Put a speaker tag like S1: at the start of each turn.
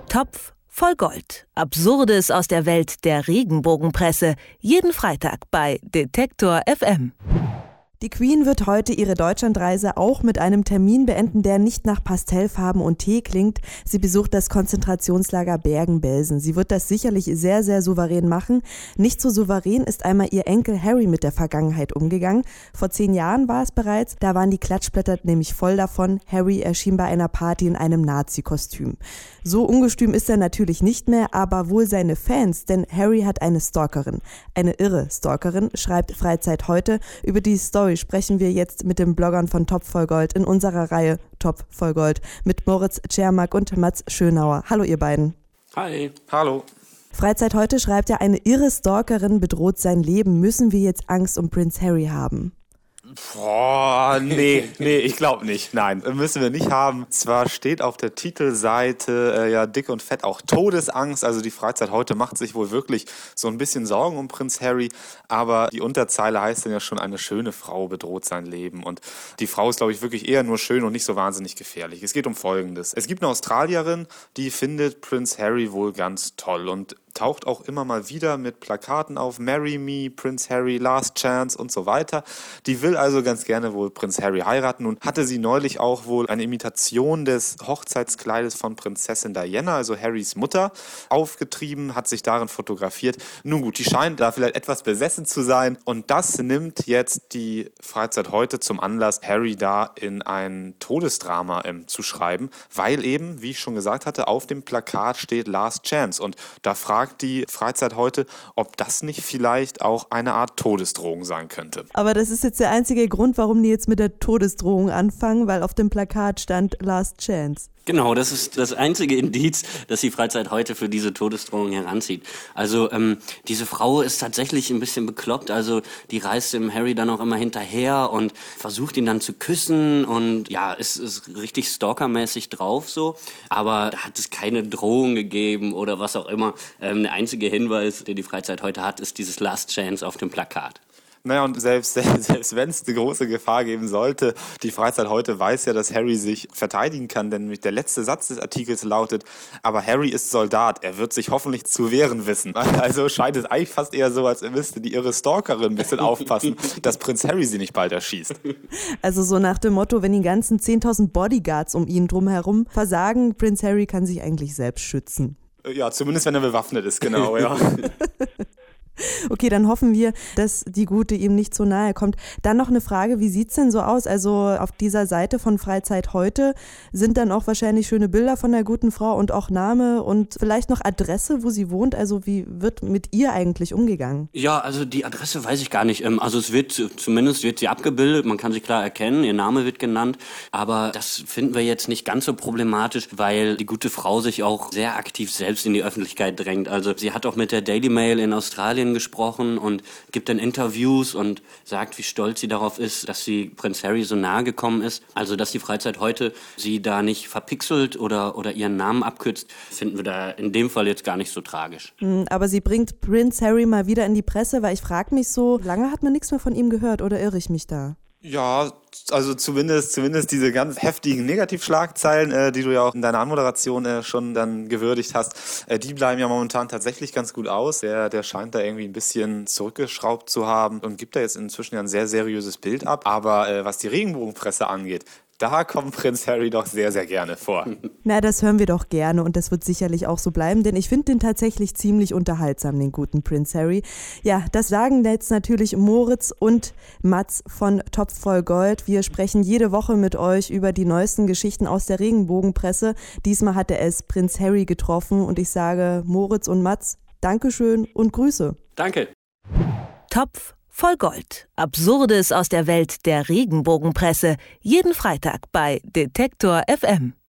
S1: Topf voll Gold. Absurdes aus der Welt der Regenbogenpresse. Jeden Freitag bei Detektor FM.
S2: Die Queen wird heute ihre Deutschlandreise auch mit einem Termin beenden, der nicht nach Pastellfarben und Tee klingt. Sie besucht das Konzentrationslager Bergen-Belsen. Sie wird das sicherlich sehr, sehr souverän machen. Nicht so souverän ist einmal ihr Enkel Harry mit der Vergangenheit umgegangen. Vor 10 Jahren war es bereits, da waren die Klatschblätter nämlich voll davon. Harry erschien bei einer Party in einem Nazi-Kostüm. So ungestüm ist er natürlich nicht mehr, aber wohl seine Fans, denn Harry hat eine Stalkerin. Eine irre Stalkerin, schreibt Freizeit heute. Über die Story sprechen wir jetzt mit den Bloggern von Topf voll Gold in unserer Reihe Topf voll Gold mit Moritz Czermak und Mats Schönauer. Hallo ihr beiden.
S3: Hi. Hallo.
S2: Freizeit heute schreibt ja, eine irre Stalkerin bedroht sein Leben. Müssen wir jetzt Angst um Prinz Harry haben?
S3: Boah, nee, ich glaube nicht. Nein, müssen wir nicht haben. Zwar steht auf der Titelseite dick und fett auch Todesangst, also die Freizeit heute macht sich wohl wirklich so ein bisschen Sorgen um Prinz Harry, aber die Unterzeile heißt dann ja schon, eine schöne Frau bedroht sein Leben, und die Frau ist, glaube ich, wirklich eher nur schön und nicht so wahnsinnig gefährlich. Es geht um Folgendes: Es gibt eine Australierin, die findet Prinz Harry wohl ganz toll und taucht auch immer mal wieder mit Plakaten auf, Marry Me, Prince Harry, Last Chance und so weiter. Die will also ganz gerne wohl Prinz Harry heiraten. Nun hatte sie neulich auch wohl eine Imitation des Hochzeitskleides von Prinzessin Diana, also Harrys Mutter, aufgetrieben, hat sich darin fotografiert. Nun gut, die scheint da vielleicht etwas besessen zu sein, und das nimmt jetzt die Freizeit heute zum Anlass, Harry da in ein Todesdrama zu schreiben, weil eben, wie ich schon gesagt hatte, auf dem Plakat steht Last Chance, und da fragt die Freizeit heute, ob das nicht vielleicht auch eine Art Todesdrohung sein könnte.
S2: Aber das ist jetzt der einzige Grund, warum die jetzt mit der Todesdrohung anfangen, weil auf dem Plakat stand Last Chance.
S4: Genau, das ist das einzige Indiz, das die Freizeit heute für diese Todesdrohung heranzieht. Also diese Frau ist tatsächlich ein bisschen bekloppt, also die reist dem Harry dann auch immer hinterher und versucht ihn dann zu küssen und ja, ist richtig stalkermäßig drauf so, aber da hat es keine Drohung gegeben oder was auch immer. Der einzige Hinweis, den die Freizeit heute hat, ist dieses Last Chance auf dem Plakat.
S3: Naja, und selbst wenn es eine große Gefahr geben sollte, die Freizeit heute weiß ja, dass Harry sich verteidigen kann, denn der letzte Satz des Artikels lautet: Aber Harry ist Soldat, er wird sich hoffentlich zu wehren wissen. Also scheint es eigentlich fast eher so, als müsste die irre Stalkerin ein bisschen aufpassen, dass Prinz Harry sie nicht bald erschießt.
S2: Also so nach dem Motto, wenn die ganzen 10.000 Bodyguards um ihn drumherum versagen, Prinz Harry kann sich eigentlich selbst schützen.
S3: Ja, zumindest wenn er bewaffnet ist, genau, ja.
S2: Okay, dann hoffen wir, dass die Gute ihm nicht so nahe kommt. Dann noch eine Frage, wie sieht's denn so aus? Also auf dieser Seite von Freizeit heute sind dann auch wahrscheinlich schöne Bilder von der guten Frau und auch Name und vielleicht noch Adresse, wo sie wohnt. Also wie wird mit ihr eigentlich umgegangen?
S4: Ja, also die Adresse weiß ich gar nicht. Also zumindest wird sie abgebildet, man kann sie klar erkennen, ihr Name wird genannt. Aber das finden wir jetzt nicht ganz so problematisch, weil die gute Frau sich auch sehr aktiv selbst in die Öffentlichkeit drängt. Also sie hat auch mit der Daily Mail in Australien gesprochen und gibt dann Interviews und sagt, wie stolz sie darauf ist, dass sie Prinz Harry so nahe gekommen ist. Also, dass die Freizeit heute sie da nicht verpixelt oder ihren Namen abkürzt, finden wir da in dem Fall jetzt gar nicht so tragisch.
S2: Aber sie bringt Prinz Harry mal wieder in die Presse, weil ich frage mich so, lange hat man nichts mehr von ihm gehört, oder irre ich mich da?
S3: Ja, also zumindest diese ganz heftigen Negativschlagzeilen, die du ja auch in deiner Anmoderation schon dann gewürdigt hast, die bleiben ja momentan tatsächlich ganz gut aus. Der scheint da irgendwie ein bisschen zurückgeschraubt zu haben und gibt da jetzt inzwischen ja ein sehr seriöses Bild ab. Aber was die Regenbogenpresse angeht, da kommt Prinz Harry doch sehr, sehr gerne vor.
S2: Na, das hören wir doch gerne und das wird sicherlich auch so bleiben, denn ich finde den tatsächlich ziemlich unterhaltsam, den guten Prinz Harry. Ja, das sagen jetzt natürlich Moritz und Mats von Topf voll Gold. Wir sprechen jede Woche mit euch über die neuesten Geschichten aus der Regenbogenpresse. Diesmal hatte es Prinz Harry getroffen und ich sage Moritz und Mats, Dankeschön und Grüße.
S4: Danke.
S1: Topf voll Gold. Absurdes aus der Welt der Regenbogenpresse. Jeden Freitag bei Detektor FM.